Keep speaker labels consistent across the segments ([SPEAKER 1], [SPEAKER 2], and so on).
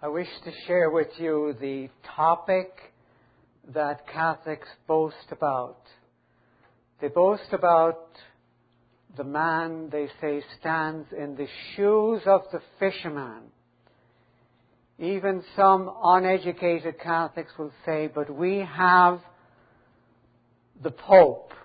[SPEAKER 1] I wish to share with you the topic that Catholics boast about. They boast about the man, they say, stands in the shoes of the fisherman. Even some uneducated Catholics will say, but we have the Pope.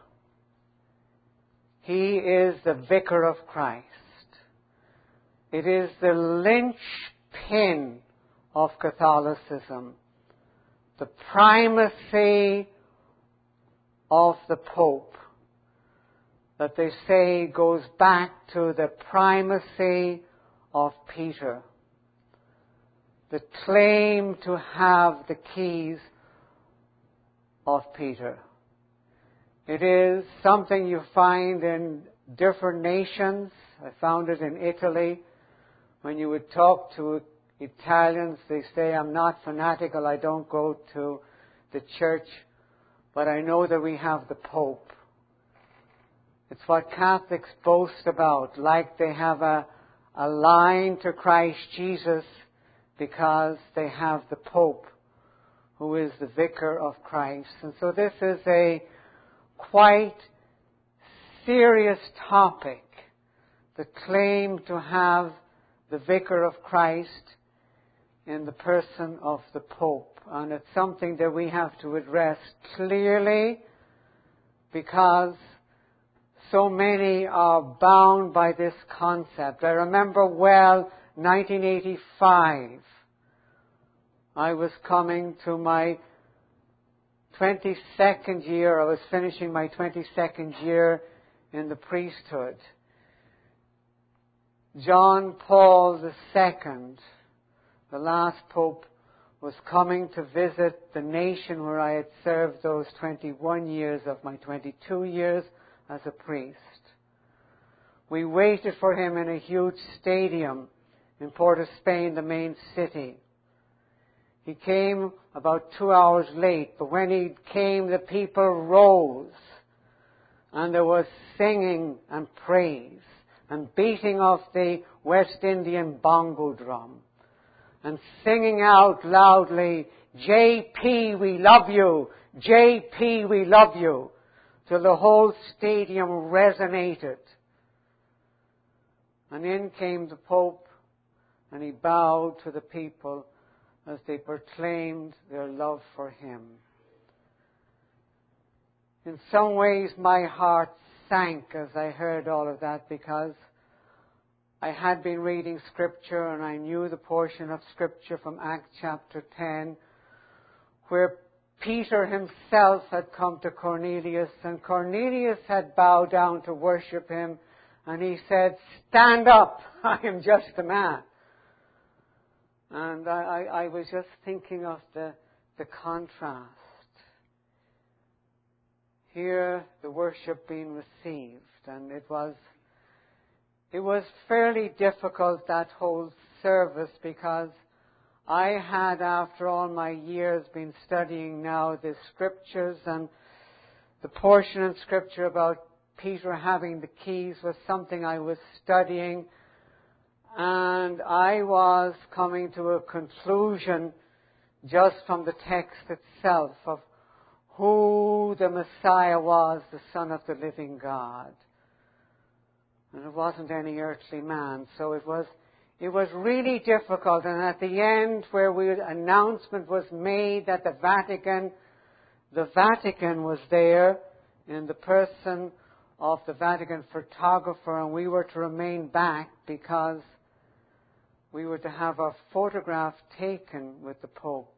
[SPEAKER 1] He is the Vicar of Christ. It is the linchpin of Catholicism, the primacy of the Pope, that they say goes back to the primacy of Peter, the claim to have the keys of Peter. It is something you find in different nations. I found it in Italy. When you would talk to Italians, they say, I'm not fanatical, I don't go to the church, but I know that we have the Pope. It's what Catholics boast about, like they have a line to Christ Jesus because they have the Pope, who is the Vicar of Christ. And so this is a quite serious topic, the claim to have the Vicar of Christ in the person of the Pope. And it's something that we have to address clearly because so many are bound by this concept. I remember well 1985. I was coming to my 22nd year. I was finishing my 22nd year in the priesthood. John Paul II, the last Pope, was coming to visit the nation where I had served those 21 years of my 22 years as a priest. We waited for him in a huge stadium in Port of Spain, the main city. He came about 2 hours late, but when he came, the people rose, and there was singing and praise, and beating of the West Indian bongo drum, and singing out loudly, J.P., we love you! J.P., we love you! Till the whole stadium resonated. And in came the Pope, and he bowed to the people as they proclaimed their love for him. In some ways, my heart sank as I heard all of that, because I had been reading Scripture and I knew the portion of Scripture from Acts chapter 10 where Peter himself had come to Cornelius, and Cornelius had bowed down to worship him, and he said, stand up, I am just a man. And I was just thinking of the contrast. Here, the worship being received, and it was fairly difficult, that whole service, because I had, after all my years, been studying now the Scriptures, and the portion in Scripture about Peter having the keys was something I was studying, and I was coming to a conclusion just from the text itself of who the Messiah was, the Son of the living God. And it wasn't any earthly man, so it was really difficult. And at the end, where announcement was made that the Vatican was there in the person of the Vatican photographer, and we were to remain back because we were to have our photograph taken with the Pope.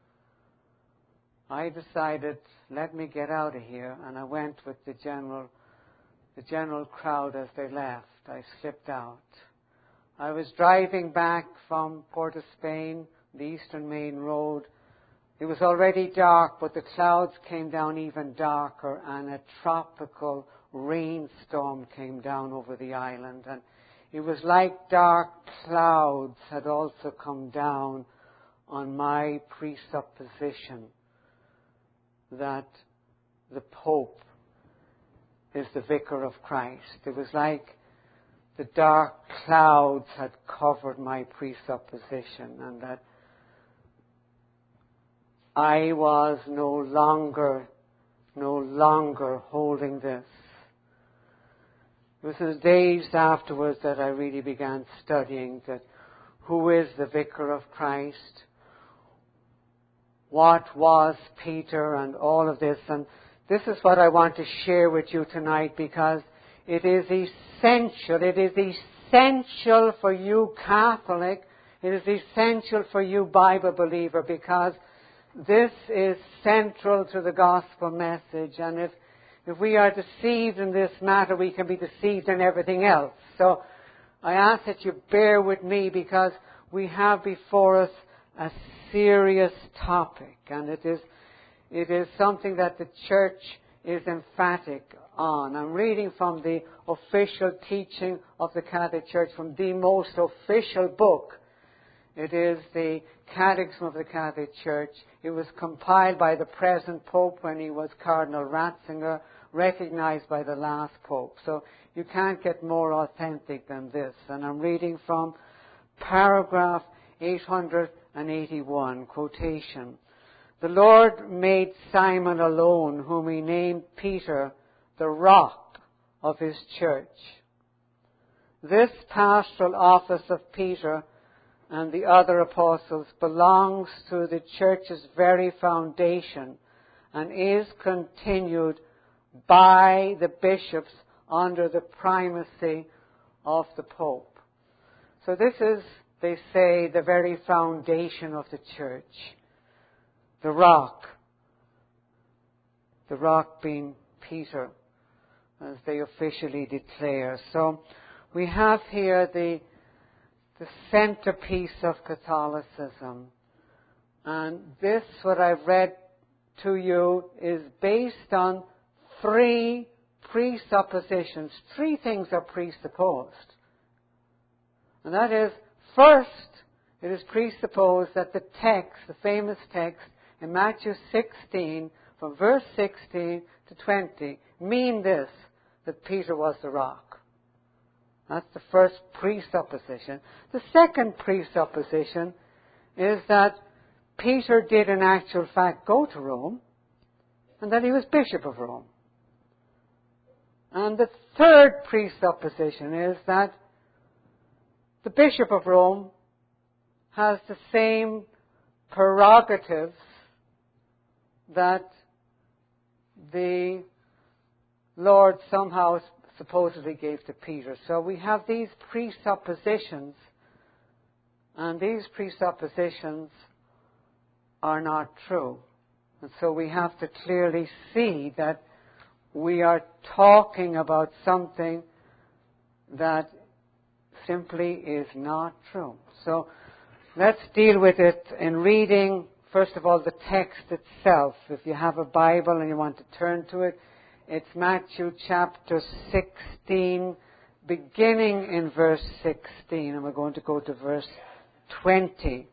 [SPEAKER 1] I decided, let me get out of here, and I went with the general crowd as they left. I slipped out. I was driving back from Port of Spain, the Eastern Main Road. It was already dark, but the clouds came down even darker, and a tropical rainstorm came down over the island. And it was like dark clouds had also come down on my presupposition that the Pope is the Vicar of Christ. It was like the dark clouds had covered my presupposition, and that I was no longer holding this. It was the days afterwards that I really began studying that who is the Vicar of Christ? What was Peter and all of this? And this is what I want to share with you tonight, because it is essential. It is essential for you Catholic. It is essential for you Bible believer, because this is central to the gospel message. And if we are deceived in this matter, we can be deceived in everything else. So I ask that you bear with me, because we have before us a serious topic, and it is something that the Church is emphatic on. I'm reading from the official teaching of the Catholic Church, from the most official book. It is the Catechism of the Catholic Church. It was compiled by the present Pope when he was Cardinal Ratzinger, recognized by the last Pope. So you can't get more authentic than this. And I'm reading from paragraph 881, quotation. The Lord made Simon alone, whom he named Peter, the rock of his church. This pastoral office of Peter and the other apostles belongs to the church's very foundation and is continued by the bishops under the primacy of the Pope. So this is, they say, the very foundation of the church. The rock being Peter, as they officially declare. So we have here the centerpiece of Catholicism. And this, what I've read to you, is based on three presuppositions. Three things are presupposed. And that is, first, it is presupposed that the text, the famous text in Matthew 16, from verse 16 to 20, mean this, that Peter was the rock. That's the first presupposition. The second presupposition is that Peter did in actual fact go to Rome, and that he was Bishop of Rome. And the third presupposition is that the Bishop of Rome has the same prerogatives that the Lord somehow supposedly gave to Peter. So we have these presuppositions, and these presuppositions are not true. And so we have to clearly see that we are talking about something that simply is not true. So let's deal with it in reading, first of all, the text itself. If you have a Bible and you want to turn to it, it's Matthew chapter 16, beginning in verse 16, and we're going to go to verse 20.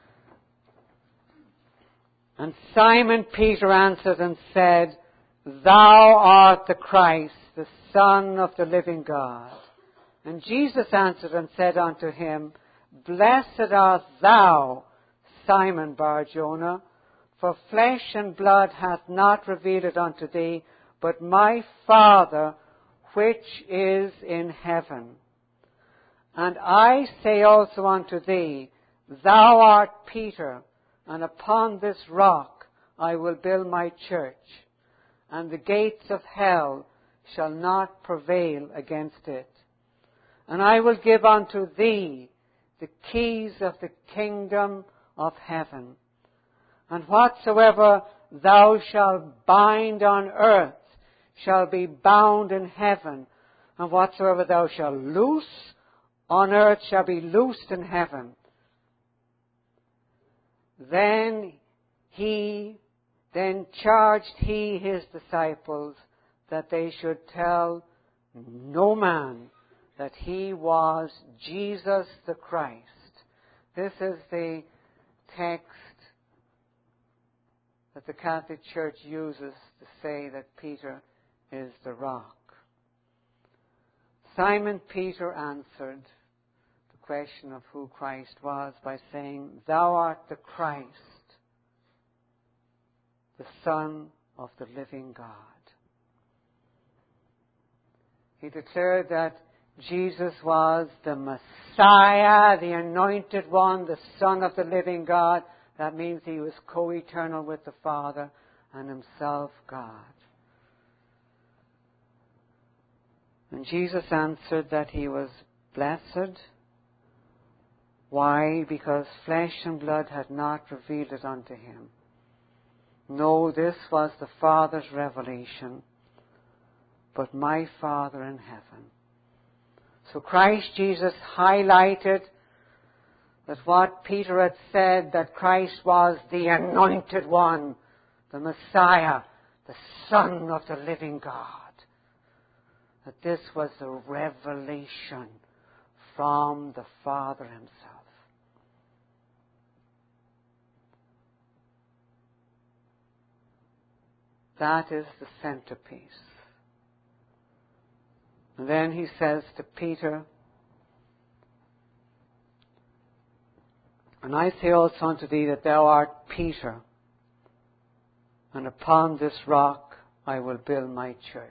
[SPEAKER 1] And Simon Peter answered and said, Thou art the Christ, the Son of the living God. And Jesus answered and said unto him, Blessed art thou, Simon Bar-Jonah, for flesh and blood hath not revealed it unto thee, but my Father which is in heaven. And I say also unto thee, Thou art Peter, and upon this rock I will build my church, and the gates of hell shall not prevail against it. And I will give unto thee the keys of the kingdom of heaven. And whatsoever thou shalt bind on earth shall be bound in heaven, and whatsoever thou shalt loose on earth shall be loosed in heaven. Then charged he his disciples that they should tell no man that he was Jesus the Christ. This is the text that the Catholic Church uses to say that Peter is the rock. Simon Peter answered the question of who Christ was by saying, Thou art the Christ, the Son of the living God. He declared that Jesus was the Messiah, the Anointed One, the Son of the living God. That means He was co-eternal with the Father and Himself God. And Jesus answered that He was blessed. Why? Because flesh and blood had not revealed it unto Him. No, this was the Father's revelation, but my Father in heaven. So Christ Jesus highlighted that what Peter had said, that Christ was the Anointed One, the Messiah, the Son of the living God. That this was a revelation from the Father Himself. That is the centerpiece. And then He says to Peter, and I say also unto thee that thou art Peter, and upon this rock I will build my church.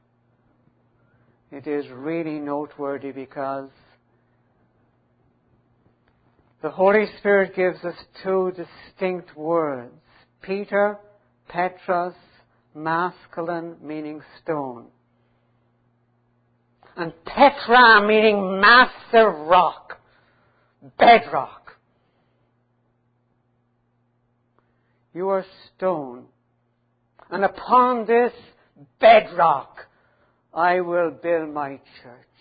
[SPEAKER 1] It is really noteworthy because the Holy Spirit gives us two distinct words. Peter, Petros, masculine, meaning stone. And Petra, meaning massive rock, bedrock. You are stone. And upon this bedrock I will build my church.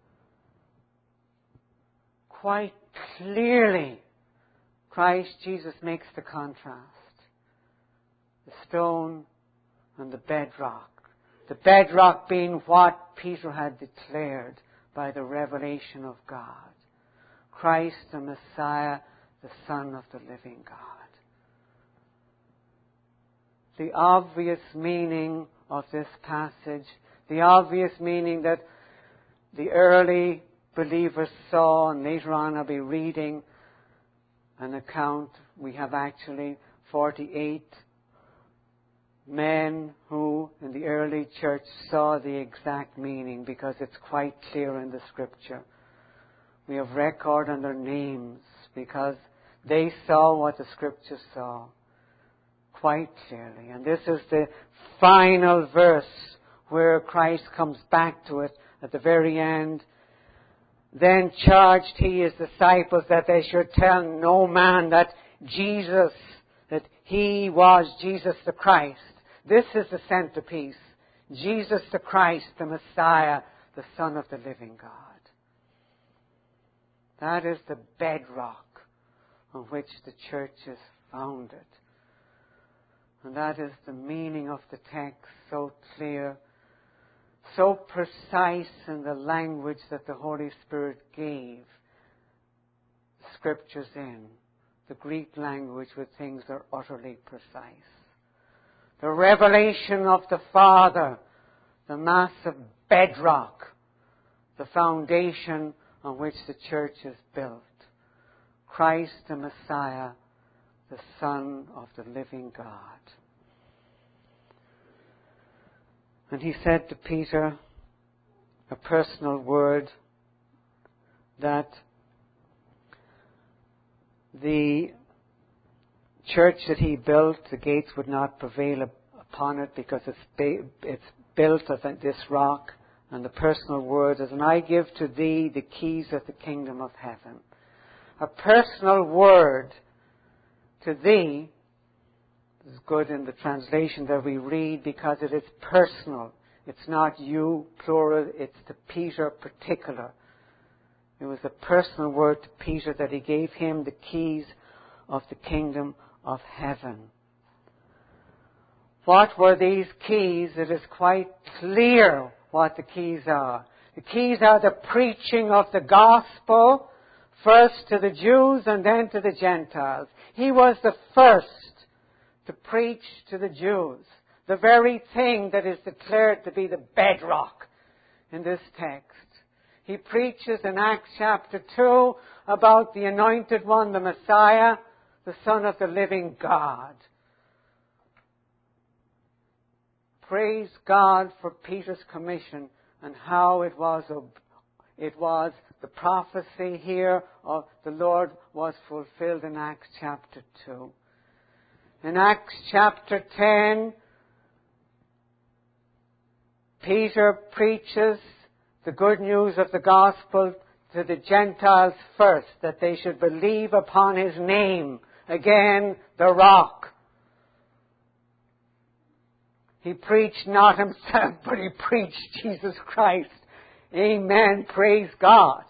[SPEAKER 1] Quite clearly, Christ Jesus makes the contrast. The stone and the bedrock. The bedrock being what Peter had declared by the revelation of God. Christ the Messiah, the Son of the living God. The obvious meaning of this passage, the obvious meaning that the early believers saw, and later on I'll be reading an account. We have actually 48 men who in the early church saw the exact meaning, because it's quite clear in the Scripture. We have record on their names because they saw what the Scripture saw quite clearly. And this is the final verse where Christ comes back to it at the very end. Then charged He His disciples that they should tell no man that He was Jesus the Christ. This is the centerpiece. Jesus the Christ, the Messiah, the Son of the living God. That is the bedrock on which the church is founded. And that is the meaning of the text, so clear, so precise in the language that the Holy Spirit gave the Scriptures in. The Greek language where things are utterly precise. The revelation of the Father, the massive bedrock, the foundation on which the church is built. Christ the Messiah, the Son of the living God. And He said to Peter a personal word that the church that He built, the gates would not prevail upon it because it's built on this rock. And the personal word is, and I give to thee the keys of the kingdom of heaven. A personal word to thee is good in the translation that we read because it is personal. It's not you, plural, it's to Peter, particular. It was a personal word to Peter that He gave him the keys of the kingdom of heaven. What were these keys? It is quite clear what the keys are. The keys are the preaching of the gospel, first to the Jews and then to the Gentiles. He was the first to preach to the Jews, the very thing that is declared to be the bedrock in this text. He preaches in Acts chapter 2 about the Anointed One, the Messiah, the Son of the living God. praise God for Peter's commission and how it was the prophecy here of the Lord was fulfilled in Acts chapter 2. In Acts chapter 10, Peter preaches the good news of the gospel to the Gentiles first, that they should believe upon His name. Again, the rock. He preached not Himself, but He preached Jesus Christ. Amen. Praise God.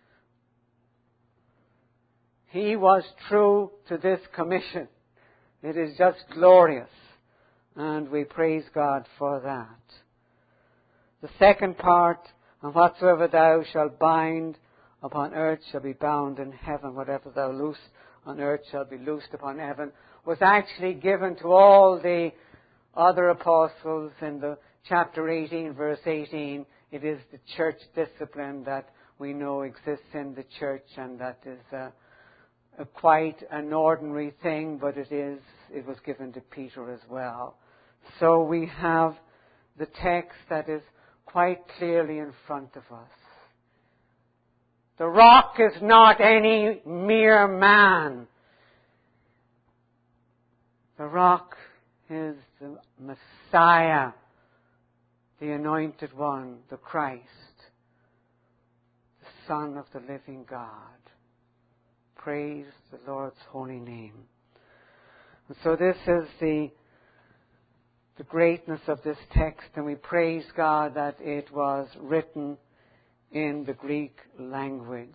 [SPEAKER 1] He was true to this commission. It is just glorious. And we praise God for that. The second part, and whatsoever thou shalt bind upon earth shall be bound in heaven. Whatever thou loose on earth shall be loosed upon heaven, was actually given to all the other apostles in the chapter 18, verse 18. It is the church discipline that we know exists in the church, and that is quite an ordinary thing, but it was given to Peter as well. So we have the text that is quite clearly in front of us. The rock is not any mere man. The rock is the Messiah, the Anointed One, the Christ, the Son of the living God. Praise the Lord's holy name. And so this is the greatness of this text, and we praise God that it was written in the Greek language.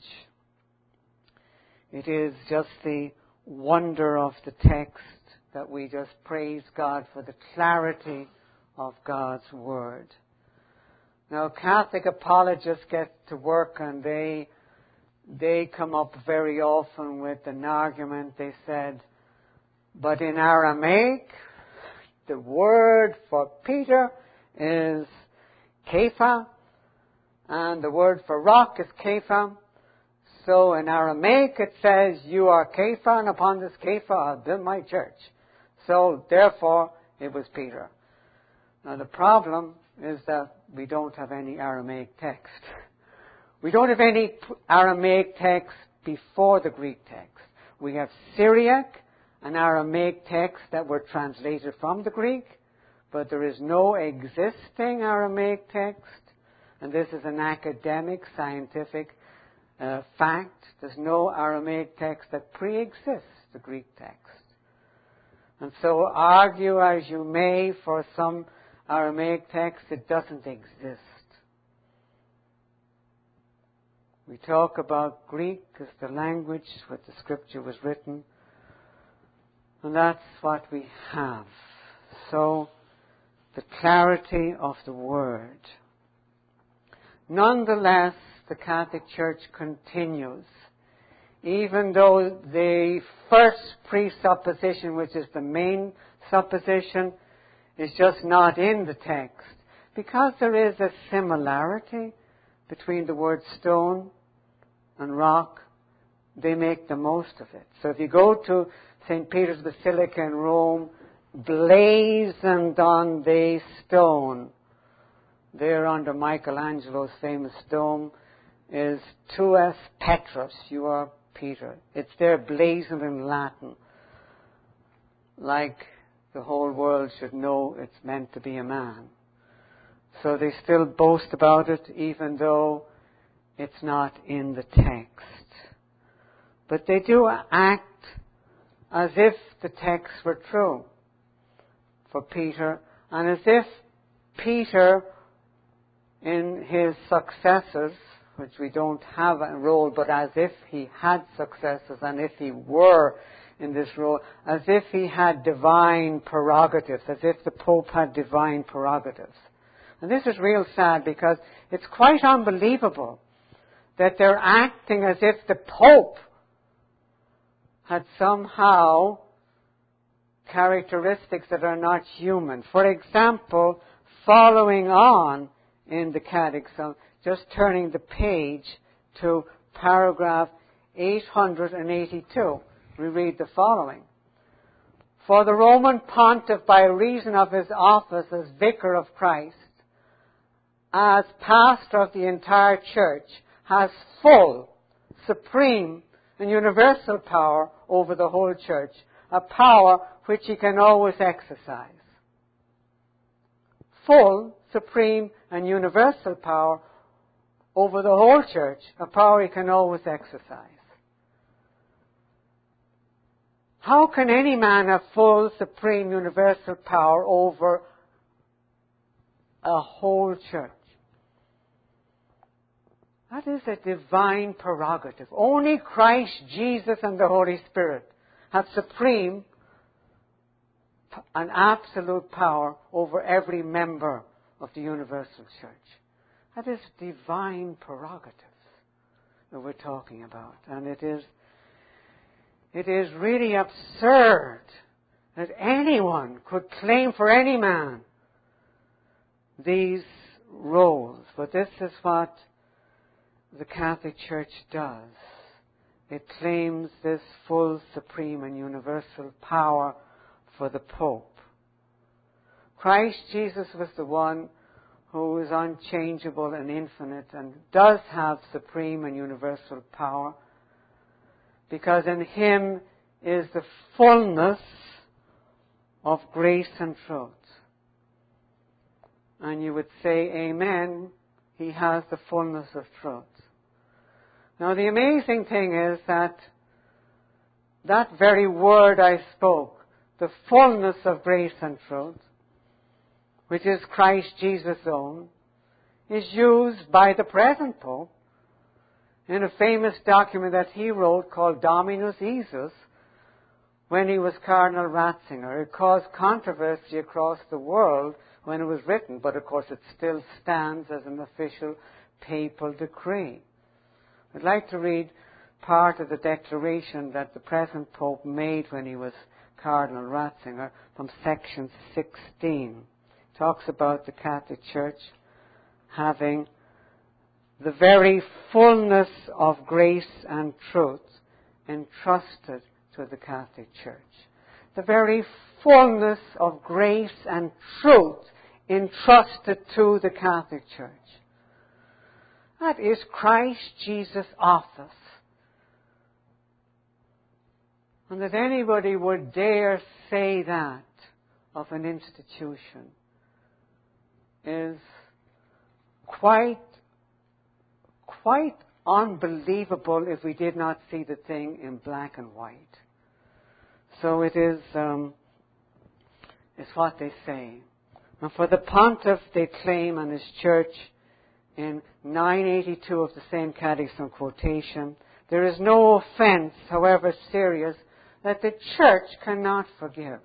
[SPEAKER 1] It is just the wonder of the text that we just praise God for the clarity of God's Word. Now, Catholic apologists get to work, and they come up very often with an argument. They said, but in Aramaic, the word for Peter is Kepha, and the word for rock is Kepha. So in Aramaic it says, you are Kepha, and upon this Kepha I'll build my church. So therefore it was Peter. Now the problem is that we don't have any Aramaic text. We don't have any Aramaic text before the Greek text. We have Syriac and Aramaic texts that were translated from the Greek, but there is no existing Aramaic text, and this is an academic, scientific fact. There's no Aramaic text that pre-exists the Greek text. And so argue as you may for some Aramaic text, it doesn't exist. We talk about Greek as the language where the Scripture was written, and that's what we have. So, the clarity of the Word. Nonetheless, the Catholic Church continues. Even though the first presupposition, which is the main supposition, is just not in the text, because there is a similarity between the word stone and rock, they make the most of it. So if you go to St. Peter's Basilica in Rome, blazoned on the stone, there under Michelangelo's famous dome, is tuus Petrus, you are Peter. It's there blazoned in Latin, like the whole world should know it's meant to be a man. So they still boast about it, even though it's not in the text. But they do act as if the text were true for Peter, and as if Peter, in his successors, which we don't have a role, but as if he had successors, and if he were in this role, as if he had divine prerogatives, as if the Pope had divine prerogatives. And this is real sad, because it's quite unbelievable that they're acting as if the Pope had somehow characteristics that are not human. For example, following on in the Catechism, just turning the page to paragraph 882, we read the following. For the Roman pontiff, by reason of his office as vicar of Christ, as pastor of the entire church, has full, supreme, and universal power over the whole church, a power which he can always exercise. Full, supreme, and universal power over the whole church, a power he can always exercise. How can any man have full, supreme, universal power over a whole church? That is a divine prerogative. Only Christ Jesus and the Holy Spirit have supreme and absolute power over every member of the universal church. That is divine prerogatives that we're talking about. And it is really absurd that anyone could claim for any man these roles. But this is what the Catholic Church does. It claims this full, supreme, and universal power for the Pope. Christ Jesus was the one who is unchangeable and infinite and does have supreme and universal power, because in him is the fullness of grace and truth. And you would say, amen, he has the fullness of truth. Now the amazing thing is that very word I spoke, the fullness of grace and truth, which is Christ Jesus' own, is used by the present Pope in a famous document that he wrote called Dominus Iesus when he was Cardinal Ratzinger. It caused controversy across the world when it was written, but of course it still stands as an official papal decree. I'd like to read part of the declaration that the present Pope made when he was Cardinal Ratzinger from section 16. It talks about the Catholic Church having the very fullness of grace and truth entrusted to the Catholic Church. The very fullness of grace and truth entrusted to the Catholic Church. That is Christ Jesus' office. And that anybody would dare say that of an institution is quite unbelievable if we did not see the thing in black and white. So it is what they say. And for the pontiff, they claim, and his church, in 982 of the same catechism quotation, there is no offense, however serious, that the church cannot forgive.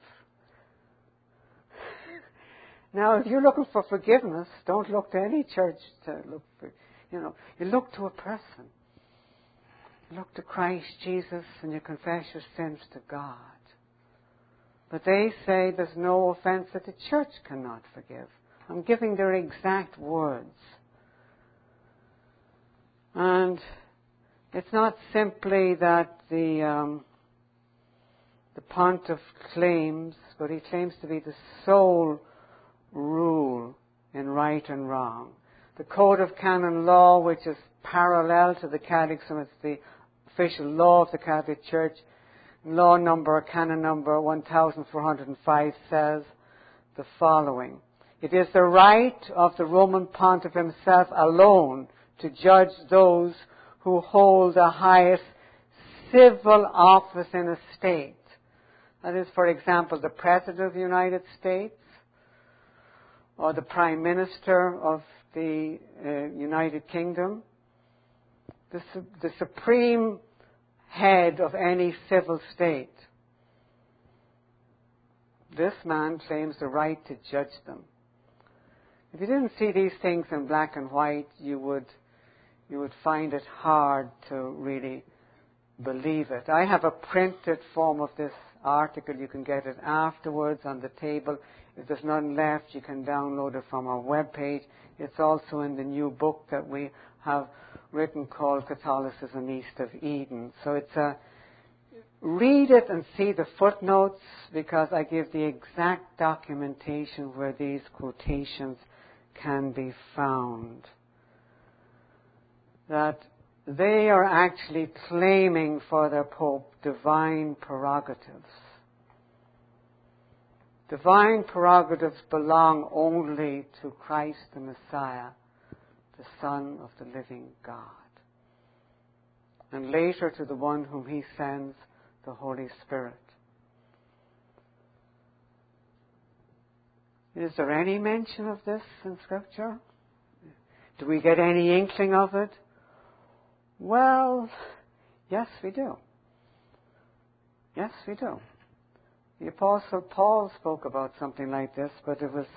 [SPEAKER 1] Now, if you're looking for forgiveness, don't look to any church to look for, you look to a person. You look to Christ Jesus and you confess your sins to God. But they say there's no offense that the church cannot forgive. I'm giving their exact words. And it's not simply that the pontiff claims, but he claims to be the sole rule in right and wrong. The Code of Canon Law, which is parallel to the Catechism, it's the official law of the Catholic Church. Canon number 1405 says the following: it is the right of the Roman Pontiff himself alone to judge those who hold the highest civil office in a state. That is, for example, the President of the United States, or the Prime Minister of the United Kingdom, the supreme head of any civil state. This man claims the right to judge them. If you didn't see these things in black and white, you would find it hard to really believe it. I have a printed form of this article. You can get it afterwards on the table. If there's none left, you can download it from our webpage. It's also in the new book that we have written called Catholicism East of Eden. So it's read it and see the footnotes, because I give the exact documentation where these quotations can be found. That they are actually claiming for their Pope divine prerogatives. Divine prerogatives belong only to Christ the Messiah, the Son of the living God, and later to the one whom he sends, the Holy Spirit. Is there any mention of this in Scripture? Do we get any inkling of it? Well, yes, we do. Yes, we do. The Apostle Paul spoke about something like this, but it was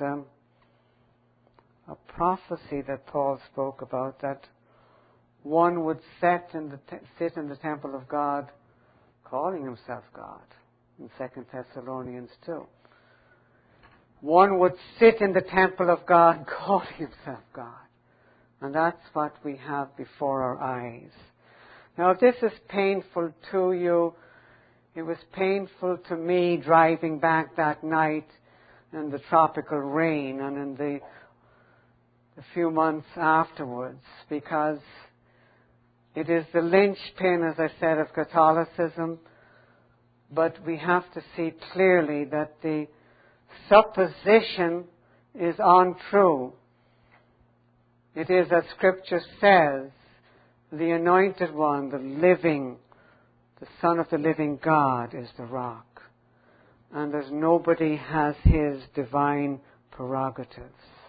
[SPEAKER 1] a prophecy that Paul spoke about, that one would sit in the temple of God, calling himself God, in 2 Thessalonians 2. One would sit in the temple of God, calling himself God. And that's what we have before our eyes. Now, if this is painful to you, it was painful to me driving back that night in the tropical rain and in the few months afterwards, because it is the linchpin, as I said, of Catholicism. But we have to see clearly that the supposition is untrue. It is, as Scripture says, the Anointed One, the living, the Son of the living God is the rock. And there's nobody has his divine prerogatives.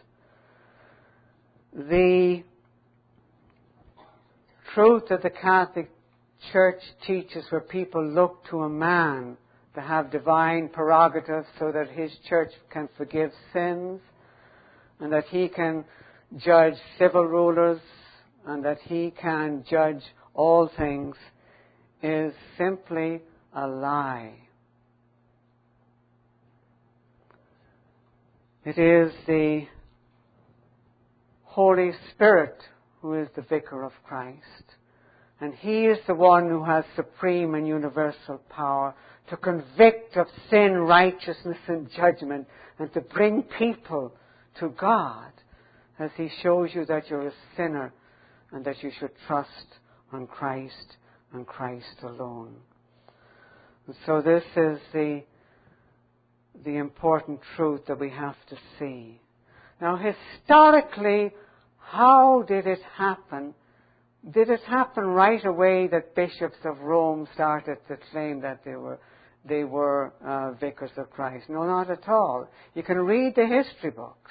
[SPEAKER 1] The truth that the Catholic Church teaches, where people look to a man to have divine prerogatives so that his church can forgive sins and that he can judge civil rulers and that he can judge all things, is simply a lie. It is the Holy Spirit who is the Vicar of Christ. And he is the one who has supreme and universal power to convict of sin, righteousness, and judgment, and to bring people to God, as he shows you that you're a sinner and that you should trust on Christ and Christ alone. And so this is the important truth that we have to see. Now, historically, how did it happen? Did it happen right away that bishops of Rome started to claim that they were vicars of Christ? No, not at all. You can read the history books.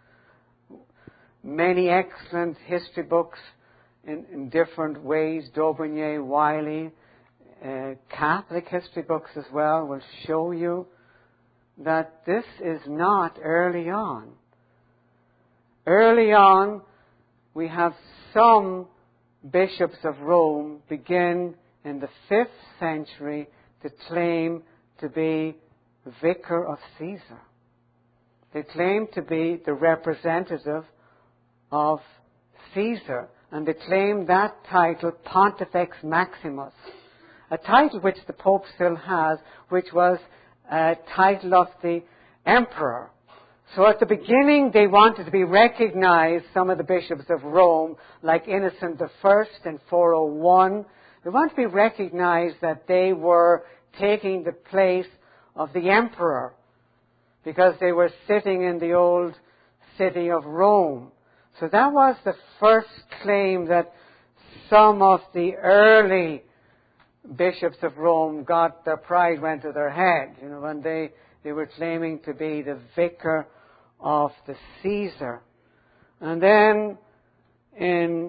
[SPEAKER 1] Many excellent history books in different ways, Daubigny, Wiley, Catholic history books as well, will show you that this is not early on. Early on, we have some bishops of Rome begin in the 5th century to claim to be vicar of Caesar. They claim to be the representative of Caesar, and they claim that title Pontifex Maximus, a title which the Pope still has, which was a title of the emperor. So at the beginning, they wanted to be recognized, some of the bishops of Rome, like Innocent I in 401. They wanted to be recognized that they were taking the place of the emperor, because they were sitting in the old city of Rome. So that was the first claim that some of the early bishops of Rome got. Their pride went to their head, when they were claiming to be the vicar of the Caesar. And then in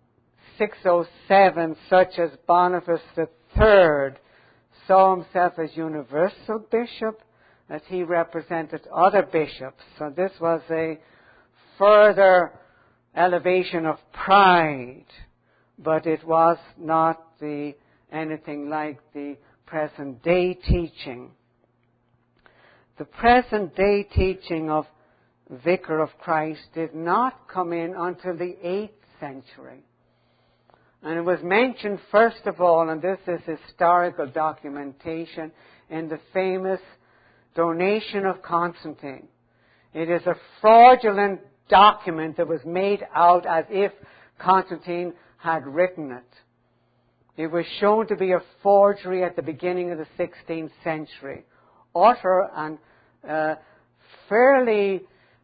[SPEAKER 1] 607, such as Boniface III saw himself as universal bishop, as he represented other bishops. So this was a further elevation of pride, but it was not anything like the present day teaching. The present day teaching of Vicar of Christ did not come in until the 8th century. And it was mentioned first of all, and this is historical documentation, in the famous donation of Constantine. It is a fraudulent document that was made out as if Constantine had written it. It was shown to be a forgery at the beginning of the 16th century. Utter and fairly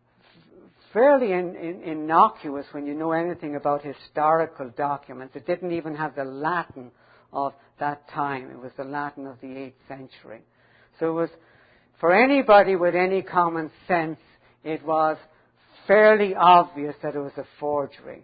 [SPEAKER 1] innocuous when you know anything about historical documents. It didn't even have the Latin of that time. It was the Latin of the 8th century. So it was, for anybody with any common sense, it was fairly obvious that it was a forgery.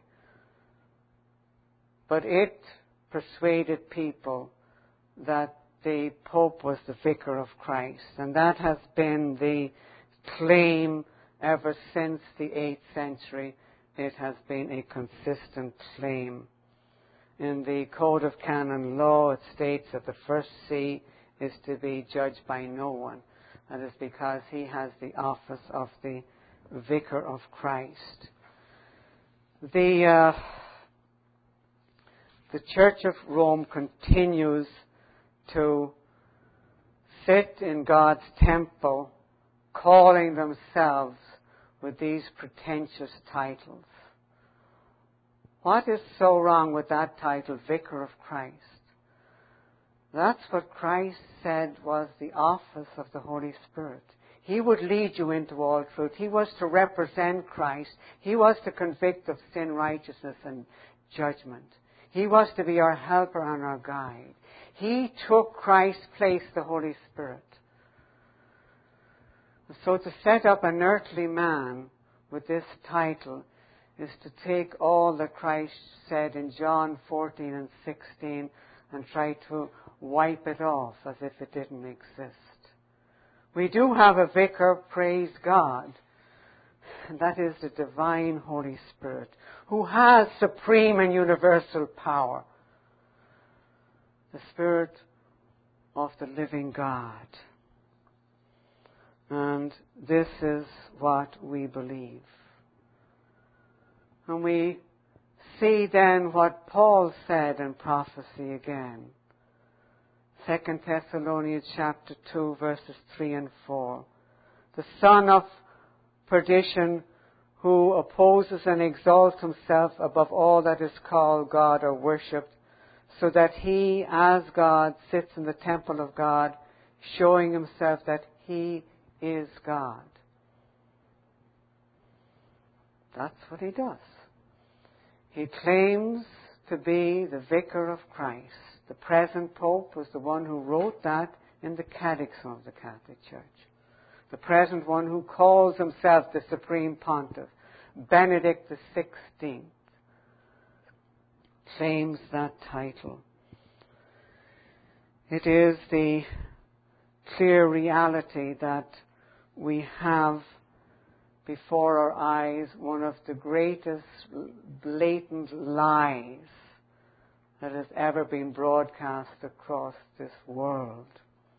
[SPEAKER 1] But it persuaded people that the Pope was the Vicar of Christ. And that has been the claim ever since the 8th century. It has been a consistent claim. In the Code of Canon Law, it states that the first see is to be judged by no one. That is because he has the office of the Vicar of Christ. The Church of Rome continues to sit in God's temple, calling themselves with these pretentious titles. What is so wrong with that title, Vicar of Christ? That's what Christ said was the office of the Holy Spirit. He would lead you into all truth. He was to represent Christ. He was to convict of sin, righteousness, and judgment. He was to be our helper and our guide. He took Christ's place, the Holy Spirit. So to set up an earthly man with this title is to take all that Christ said in John 14 and 16 and try to wipe it off as if it didn't exist. We do have a vicar, praise God, and that is the divine Holy Spirit, who has supreme and universal power. The Spirit of the living God. And this is what we believe. And we see then what Paul said in prophecy again. 2 Thessalonians chapter 2, verses 3 and 4. The son of perdition, who opposes and exalts himself above all that is called God or worshipped, so that he, as God, sits in the temple of God, showing himself that he is God. That's what he does. He claims to be the Vicar of Christ. The present Pope was the one who wrote that in the Catechism of the Catholic Church. The present one who calls himself the Supreme Pontiff, Benedict XVI, claims that title. It is the clear reality that we have before our eyes one of the greatest blatant lies that has ever been broadcast across this world.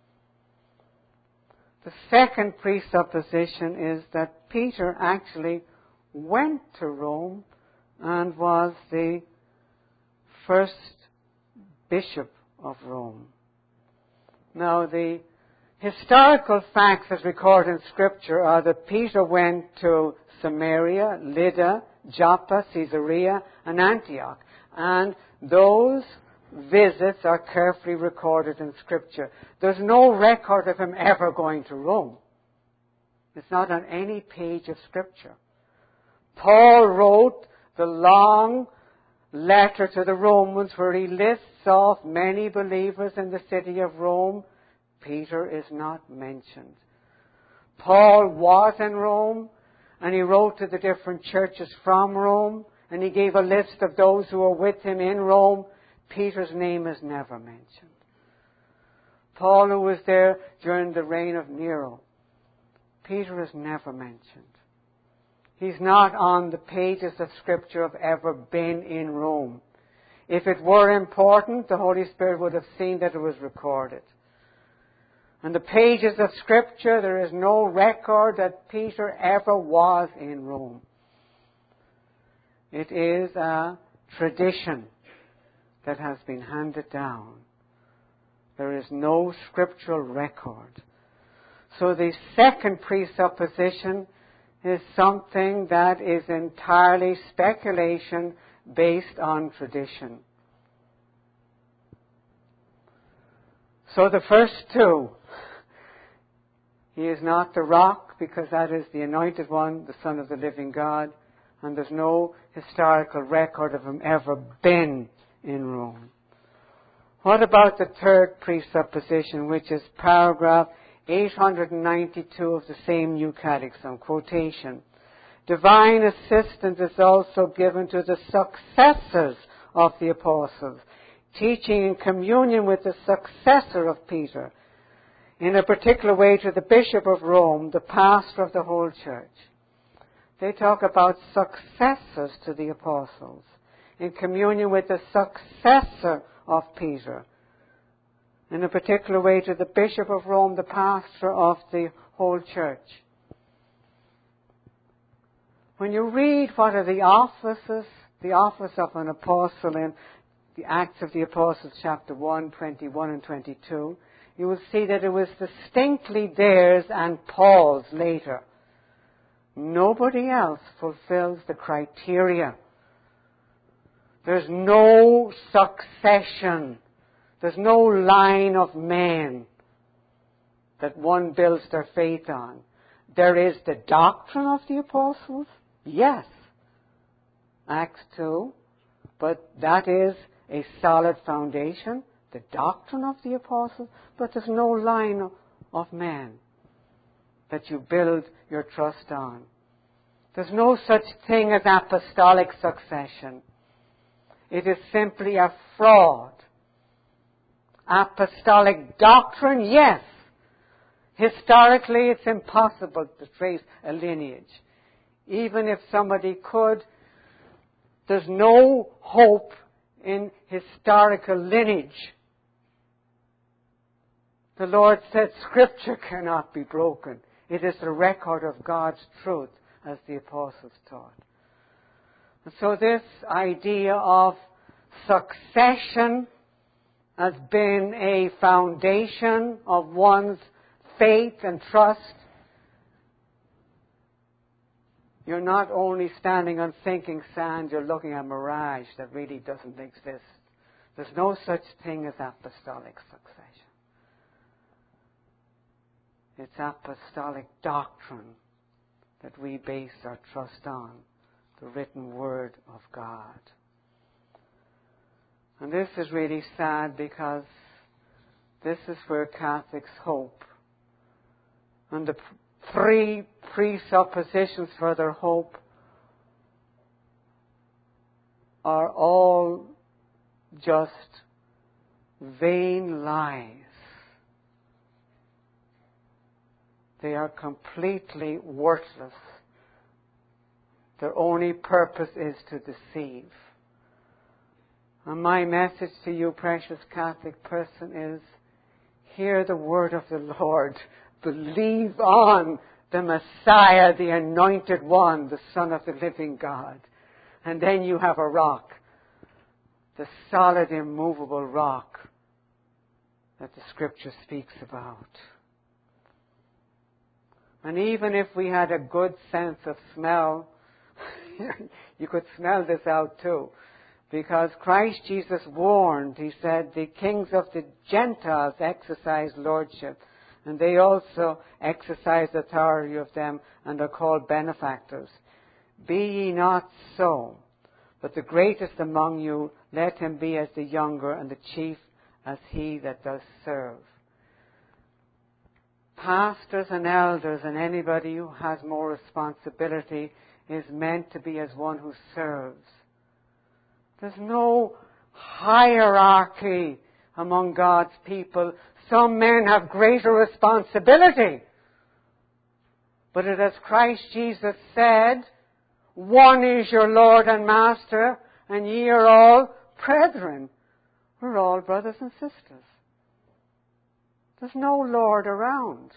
[SPEAKER 1] The second presupposition is that Peter actually went to Rome and was the first bishop of Rome. Now, the historical facts as recorded in Scripture are that Peter went to Samaria, Lydda, Joppa, Caesarea, and Antioch. And those visits are carefully recorded in Scripture. There's no record of him ever going to Rome. It's not on any page of Scripture. Paul wrote the long letter to the Romans where he lists off many believers in the city of Rome. Peter is not mentioned. Paul was in Rome, and he wrote to the different churches from Rome, and he gave a list of those who were with him in Rome. Peter's name is never mentioned. Paul, who was there during the reign of Nero, Peter is never mentioned. He's not on the pages of Scripture of ever been in Rome. If it were important, the Holy Spirit would have seen that it was recorded. On the pages of Scripture, there is no record that Peter ever was in Rome. It is a tradition. that has been handed down. There is no scriptural record. So the second presupposition is something that is entirely speculation based on tradition. So the first two, he is not the rock because that is the anointed one, the Son of the living God, and there's no historical record of him ever been in Rome. What about the third presupposition, which is paragraph 892 of the same New Catechism, quotation. Divine assistance is also given to the successors of the apostles, teaching in communion with the successor of Peter, in a particular way to the Bishop of Rome, the pastor of the whole church. They talk about successors to the apostles, in communion with the successor of Peter, in a particular way to the Bishop of Rome, the pastor of the whole church. When you read what are the offices, the office of an apostle in the Acts of the Apostles, chapter 1, 21 and 22, you will see that it was distinctly theirs and Paul's later. Nobody else fulfills the criteria. There's no succession. There's no line of men that one builds their faith on. There is the doctrine of the apostles, yes, Acts 2, but that is a solid foundation, the doctrine of the apostles, but there's no line of men that you build your trust on. There's no such thing as apostolic succession. It is simply a fraud. Apostolic doctrine, yes. Historically, it's impossible to trace a lineage. Even if somebody could, there's no hope in historical lineage. The Lord said Scripture cannot be broken. It is the record of God's truth, as the apostles taught. And so this idea of succession has been a foundation of one's faith and trust. You're not only standing on sinking sand, you're looking at a mirage that really doesn't exist. There's no such thing as apostolic succession. It's apostolic doctrine that we base our trust on, the written Word of God. And this is really sad because this is where Catholics hope. And the three presuppositions for their hope are all just vain lies. They are completely worthless. Their only purpose is to deceive. And my message to you, precious Catholic person, is hear the word of the Lord. Believe on the Messiah, the Anointed One, the Son of the living God. And then you have a rock, the solid, immovable rock that the Scripture speaks about. And even if we had a good sense of smell, you could smell this out too. Because Christ Jesus warned, he said, the kings of the Gentiles exercise lordship, and they also exercise authority of them and are called benefactors. Be ye not so, but the greatest among you, let him be as the younger, and the chief as he that does serve. Pastors and elders and anybody who has more responsibility is meant to be as one who serves. There's no hierarchy among God's people. Some men have greater responsibility. But it as Christ Jesus said, one is your Lord and Master, and ye are all brethren. We're all brothers and sisters. There's no Lord around.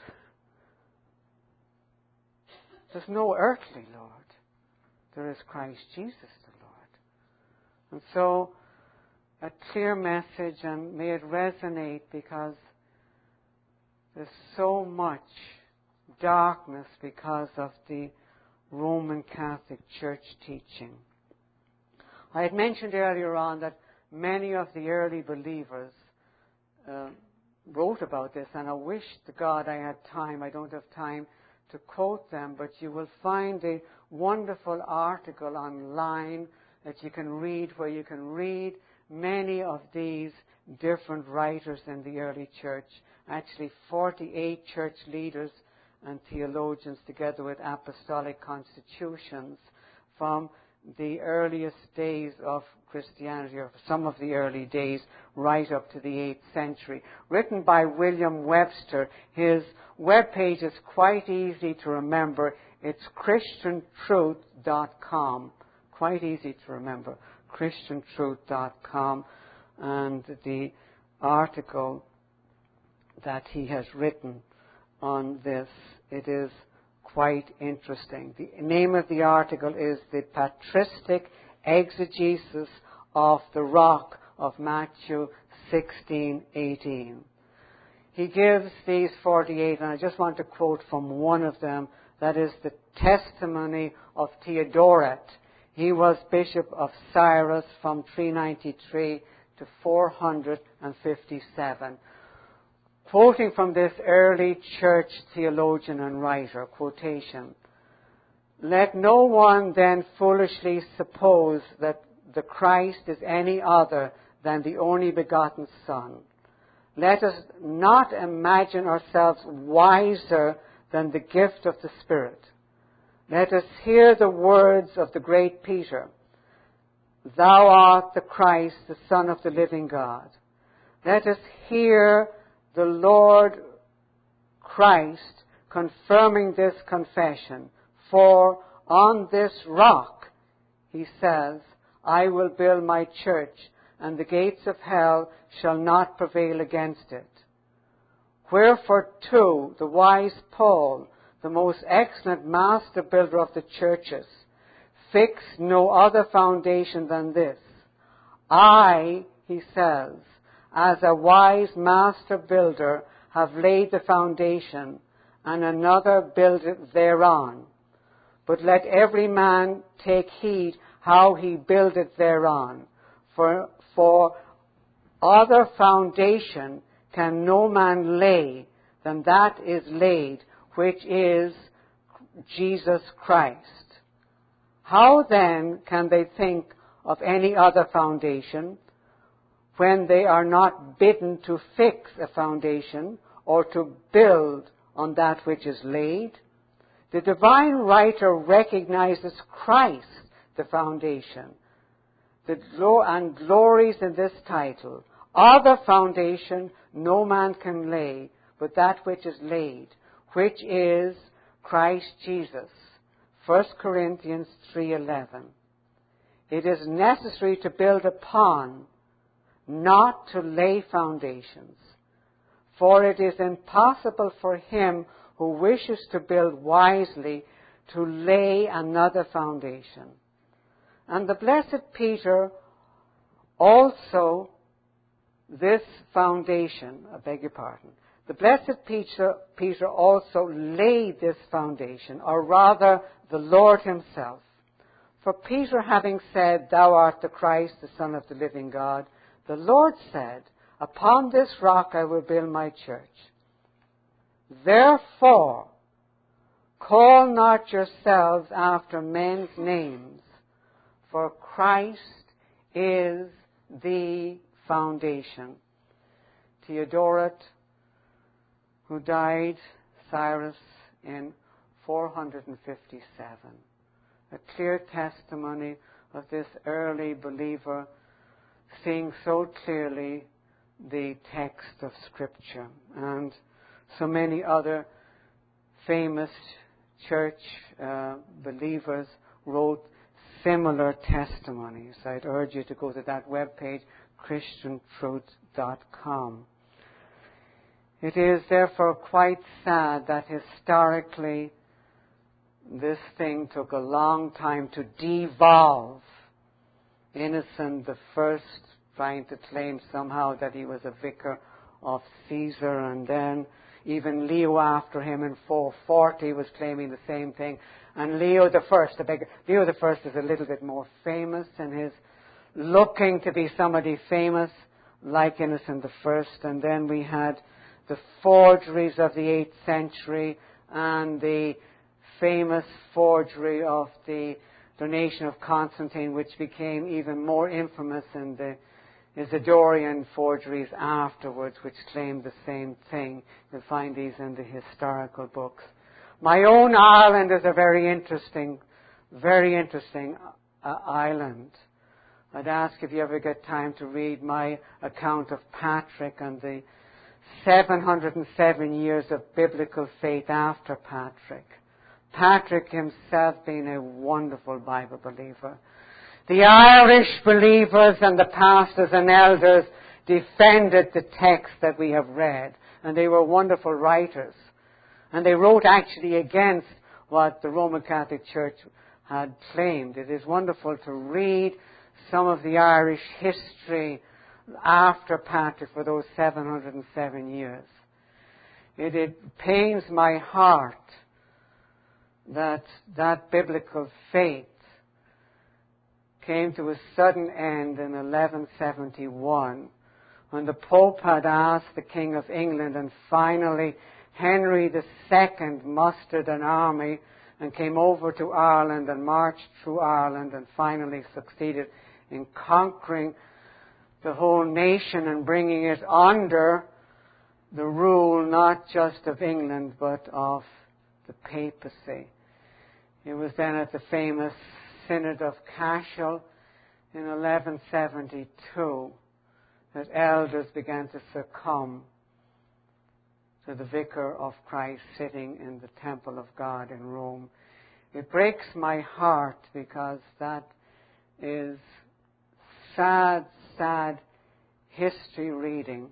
[SPEAKER 1] There's no earthly Lord. There is Christ Jesus the Lord. And so a clear message, and may it resonate, because there's so much darkness because of the Roman Catholic Church teaching. I had mentioned earlier on that many of the early believers wrote about this, and I wish to God I had time. I don't have time to quote them, but you will find a wonderful article online that you can read, where you can read many of these different writers in the early church. Actually, 48 church leaders and theologians, together with apostolic constitutions from the earliest days of Christianity, or some of the early days, right up to the 8th century. Written by William Webster. His webpage is quite easy to remember. It's ChristianTruth.com. Quite easy to remember. ChristianTruth.com. And the article that he has written on this, it is quite interesting. The name of the article is The Patristic Exegesis of the Rock of Matthew 16:18. He gives these 48, and I just want to quote from one of them. That is the testimony of Theodoret. He was Bishop of Cyrus from 393 to 457. Quoting from this early church theologian and writer, quotation, "Let no one then foolishly suppose that the Christ is any other than the only begotten Son. Let us not imagine ourselves wiser than the gift of the Spirit. Let us hear the words of the great Peter, 'Thou art the Christ, the Son of the living God.' Let us hear the Lord Christ confirming this confession. For on this rock, he says, I will build my church, and the gates of hell shall not prevail against it. Wherefore too, the wise Paul, the most excellent master builder of the churches, fixed no other foundation than this. I, he says, as a wise master builder, have laid the foundation, and another buildeth thereon. But let every man take heed how he buildeth thereon. For other foundation can no man lay than that is laid, which is Jesus Christ. How then can they think of any other foundation, when they are not bidden to fix a foundation or to build on that which is laid? The divine writer recognizes Christ, the foundation, and glories in this title. Other foundation no man can lay, but that which is laid, which is Christ Jesus. 1 Corinthians 3:11. It is necessary to build upon, not to lay foundations. For it is impossible for him who wishes to build wisely to lay another foundation. And the blessed Peter also, this foundation, the blessed Peter also laid this foundation, or rather the Lord himself. For Peter, having said, Thou art the Christ, the Son of the living God, the Lord said, Upon this rock I will build my church. Therefore, call not yourselves after men's names, for Christ is the foundation. Theodoret, who died, Cyrus, in 457. A clear testimony of this early believer seeing so clearly the text of Scripture. And so many other famous church believers wrote similar testimonies. I'd urge you to go to that webpage, ChristianTruth.com. It is therefore quite sad that historically this thing took a long time to devolve. Innocent I trying to claim somehow that he was a vicar of Caesar, and then even Leo after him in 440 was claiming the same thing. And Leo the First is a little bit more famous in his looking to be somebody famous like Innocent the First. And then we had the forgeries of the 8th century and the famous forgery of the donation of Constantine, which became even more infamous in the Isidorian forgeries afterwards, which claimed the same thing. You'll find these in the historical books. My own Ireland is a very interesting island. I'd ask if you ever get time to read my account of Patrick and the 707 years of biblical faith after Patrick. Patrick himself being a wonderful Bible believer. The Irish believers and the pastors and elders defended the text that we have read, and they were wonderful writers. And they wrote actually against what the Roman Catholic Church had claimed. It is wonderful to read some of the Irish history after Patrick for those 707 years. It pains my heart that biblical faith came to a sudden end in 1171 when the Pope had asked the King of England, and finally Henry II mustered an army and came over to Ireland and marched through Ireland and finally succeeded in conquering the whole nation and bringing it under the rule not just of England but of the papacy. It was then at the famous Synod of Cashel in 1172 that elders began to succumb to the Vicar of Christ sitting in the Temple of God in Rome. It breaks my heart because that is sad history reading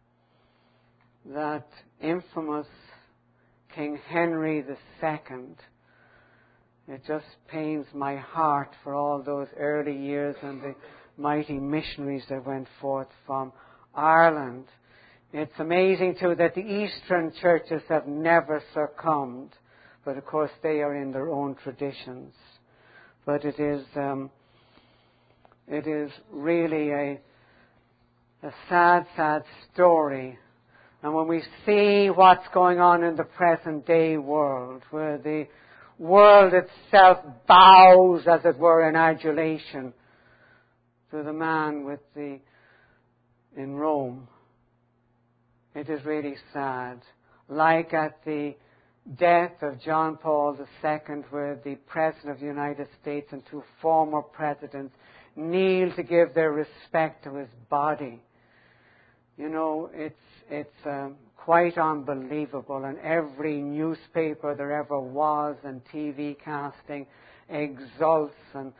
[SPEAKER 1] that infamous King Henry II. It just pains my heart for all those early years and the mighty missionaries that went forth from Ireland. It's amazing too that the Eastern churches have never succumbed, but of course they are in their own traditions. But it is really a sad story. And when we see what's going on in the present day world, where the world itself bows, as it were, in adulation to the man in Rome, it is really sad. Like at the death of John Paul II, where the President of the United States and two former presidents kneel to give their respect to his body. You know, it's quite unbelievable, and every newspaper there ever was and TV casting exalts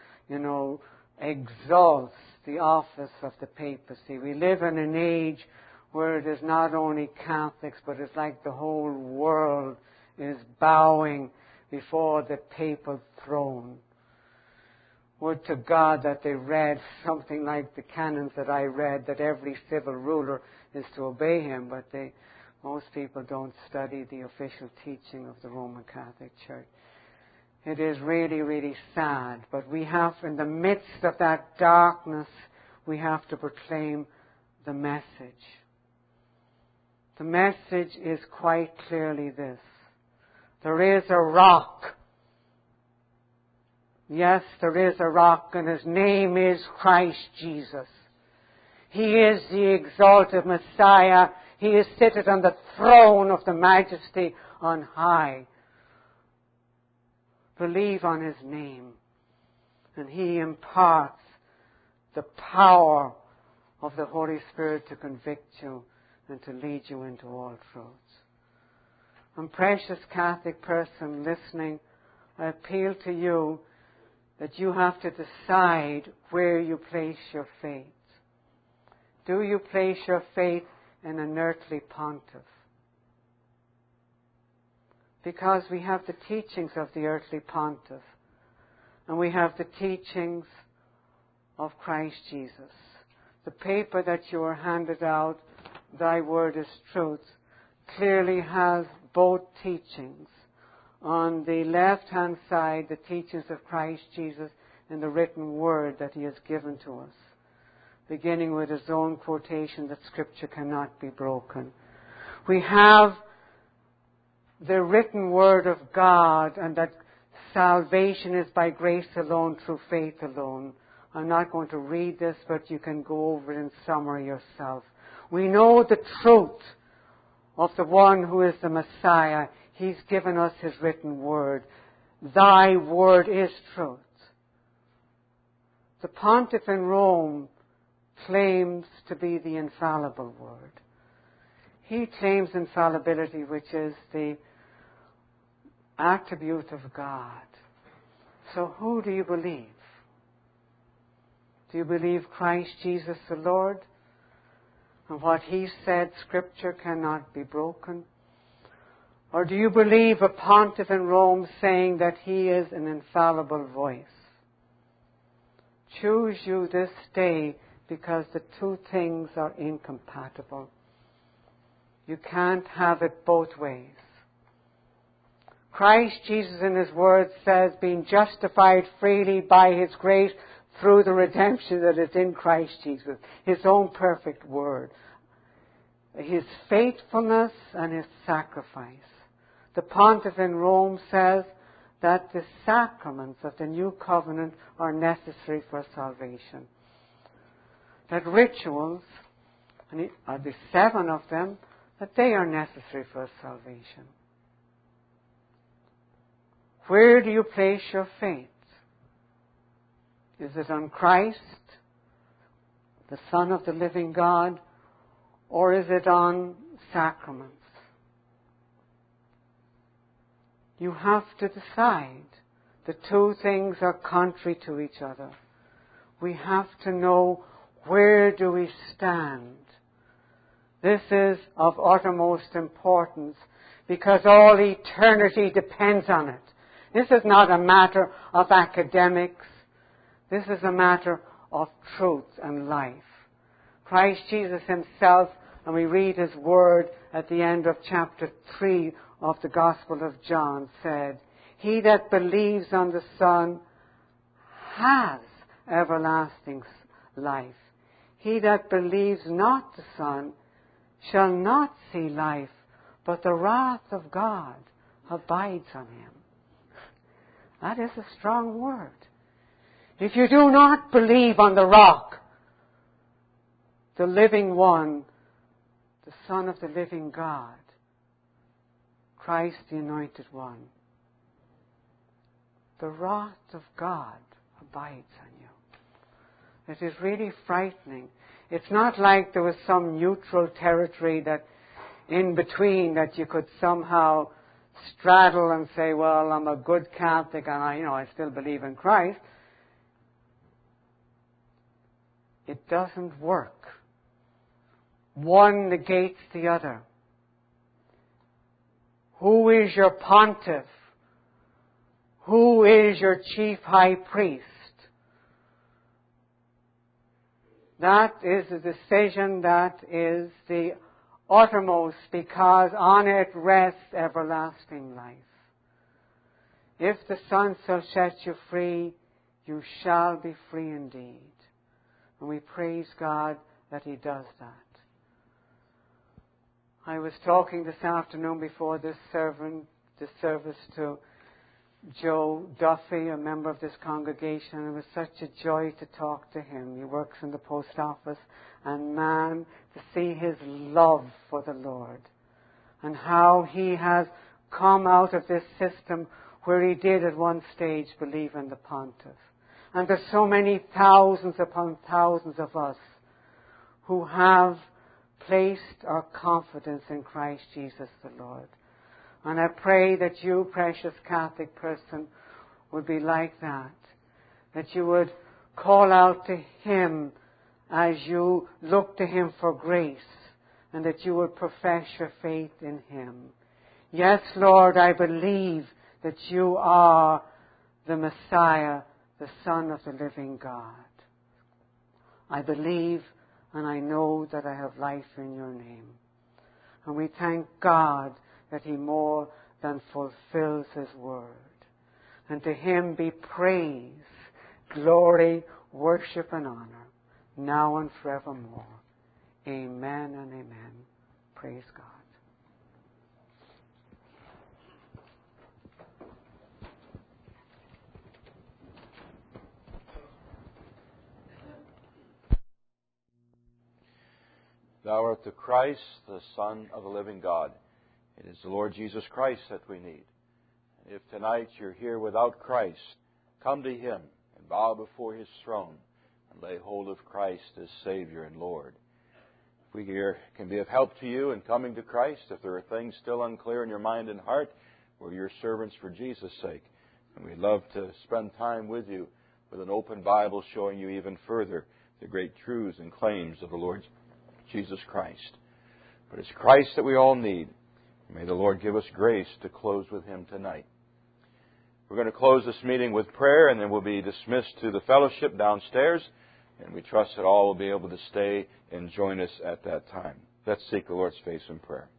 [SPEAKER 1] the office of the papacy. We live in an age where it is not only Catholics, but it's like the whole world is bowing before the papal throne. Would to God that they read something like the canons that I read, that every civil ruler is to obey him, but most people don't study the official teaching of the Roman Catholic Church. It is really, really sad, but we have, in the midst of that darkness, we have to proclaim the message. The message is quite clearly this: there is a rock. Yes, there is a rock, and his name is Christ Jesus. He is the exalted Messiah. He is seated on the throne of the Majesty on high. Believe on his name, and he imparts the power of the Holy Spirit to convict you and to lead you into all truths. And precious Catholic person listening, I appeal to you that you have to decide where you place your faith. Do you place your faith in an earthly pontiff? Because we have the teachings of the earthly pontiff, and we have the teachings of Christ Jesus. the paper that you were handed out, Thy Word is Truth, clearly has both teachings. On the left-hand side, the teachings of Christ Jesus in the written Word that He has given to us, beginning with His own quotation that Scripture cannot be broken. We have the written Word of God, and that salvation is by grace alone, through faith alone. I'm not going to read this, but you can go over it in summary yourself. We know the truth of the one who is the Messiah. He's given us His written Word. Thy Word is truth. The Pontiff in Rome claims to be the infallible Word. He claims infallibility, which is the attribute of God. So who do you believe? Do you believe Christ Jesus the Lord? And what He said, Scripture cannot be broken? Or do you believe a pontiff in Rome saying that he is an infallible voice? Choose you this day, because the two things are incompatible. You can't have it both ways. Christ Jesus in His Word says, being justified freely by His grace through the redemption that is in Christ Jesus, His own perfect Word, His faithfulness and His sacrifice. The Pontiff in Rome says that the sacraments of the new covenant are necessary for salvation. That rituals, and the 7 of them, that they are necessary for salvation. Where do you place your faith? Is it on Christ, the Son of the living God, or is it on sacraments? You have to decide. The two things are contrary to each other. We have to know, where do we stand? This is of uttermost importance, because all eternity depends on it. This is not a matter of academics. This is a matter of truth and life. Christ Jesus Himself, and we read His Word at the end of chapter 3 of the Gospel of John, said, He that believes on the Son has everlasting life. He that believes not the Son shall not see life, but the wrath of God abides on him. That is a strong word. If you do not believe on the rock, the living one, the Son of the living God, Christ the Anointed One, the wrath of God abides on you. It is really frightening. It's not like there was some neutral territory that in between that you could somehow straddle and say, well, I'm a good Catholic and I still believe in Christ. It doesn't work. One negates the other. Who is your pontiff? Who is your chief high priest? That is a decision that is the uttermost, because on it rests everlasting life. If the Son shall set you free, you shall be free indeed. And we praise God that He does that. I was talking this afternoon before this service to Joe Duffy, a member of this congregation. It was such a joy to talk to him. He works in the post office, and man, to see his love for the Lord and how he has come out of this system where he did at one stage believe in the pontiff. And there's so many thousands upon thousands of us who have placed our confidence in Christ Jesus the Lord. And I pray that you, precious Catholic person, would be like that. That you would call out to Him as you look to Him for grace, and that you would profess your faith in Him. Yes, Lord, I believe that you are the Messiah, the Son of the living God. I believe and I know that I have life in your name. And we thank God that he more than fulfills his word. And to him be praise, glory, worship, and honor, now and forevermore. Amen and amen. Praise God.
[SPEAKER 2] Thou art the Christ, the Son of the living God. It is the Lord Jesus Christ that we need. If tonight you're here without Christ, come to him and bow before his throne and lay hold of Christ as Savior and Lord. If we here can be of help to you in coming to Christ, if there are things still unclear in your mind and heart, we're your servants for Jesus' sake. And we'd love to spend time with you with an open Bible showing you even further the great truths and claims of the Lord Jesus Christ. But it's Christ that we all need. May the Lord give us grace to close with him tonight. We're going to close this meeting with prayer, and then we'll be dismissed to the fellowship downstairs. And we trust that all will be able to stay and join us at that time. Let's seek the Lord's face in prayer.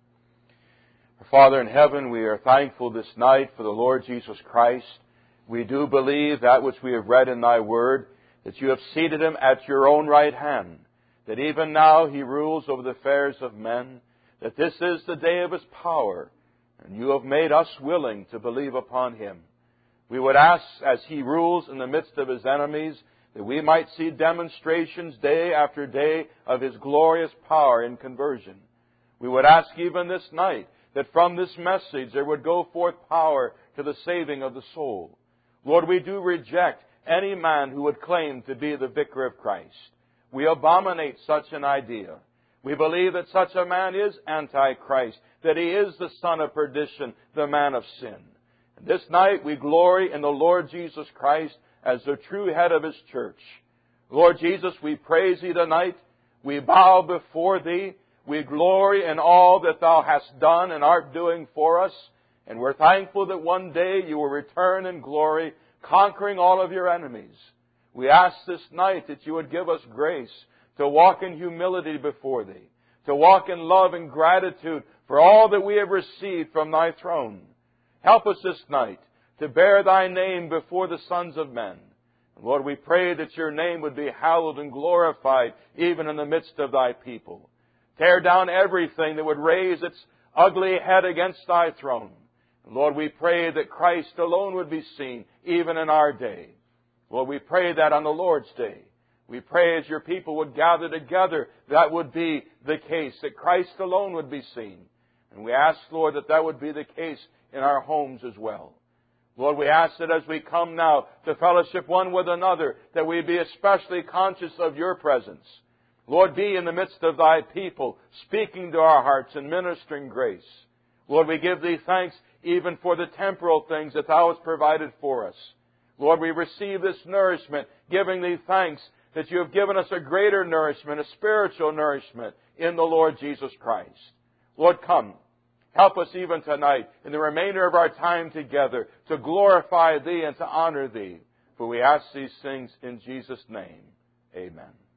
[SPEAKER 2] Our Father in heaven, we are thankful this night for the Lord Jesus Christ. We do believe that which we have read in thy word, that you have seated him at your own right hand, that even now he rules over the affairs of men, that this is the day of his power, and you have made us willing to believe upon him. We would ask, as he rules in the midst of his enemies, that we might see demonstrations day after day of his glorious power in conversion. We would ask even this night that from this message there would go forth power to the saving of the soul. Lord, we do reject any man who would claim to be the vicar of Christ. We abominate such an idea. We believe that such a man is Antichrist, that he is the son of perdition, the man of sin. And this night we glory in the Lord Jesus Christ as the true head of his church. Lord Jesus, we praise thee tonight. We bow before thee. We glory in all that thou hast done and art doing for us. And we're thankful that one day you will return in glory, conquering all of your enemies. We ask this night that you would give us grace to walk in humility before thee, to walk in love and gratitude for all that we have received from thy throne. Help us this night to bear thy name before the sons of men. And Lord, we pray that your name would be hallowed and glorified even in the midst of thy people. Tear down everything that would raise its ugly head against thy throne. And Lord, we pray that Christ alone would be seen even in our day. Lord, we pray that on the Lord's day. We pray as your people would gather together, that would be the case, that Christ alone would be seen. And we ask, Lord, that that would be the case in our homes as well. Lord, we ask that as we come now to fellowship one with another, that we be especially conscious of your presence. Lord, be in the midst of thy people, speaking to our hearts and ministering grace. Lord, we give thee thanks even for the temporal things that thou hast provided for us. Lord, we receive this nourishment, giving thee thanks that you have given us a greater nourishment, a spiritual nourishment in the Lord Jesus Christ. Lord, come. Help us even tonight in the remainder of our time together to glorify thee and to honor thee. For we ask these things in Jesus' name. Amen.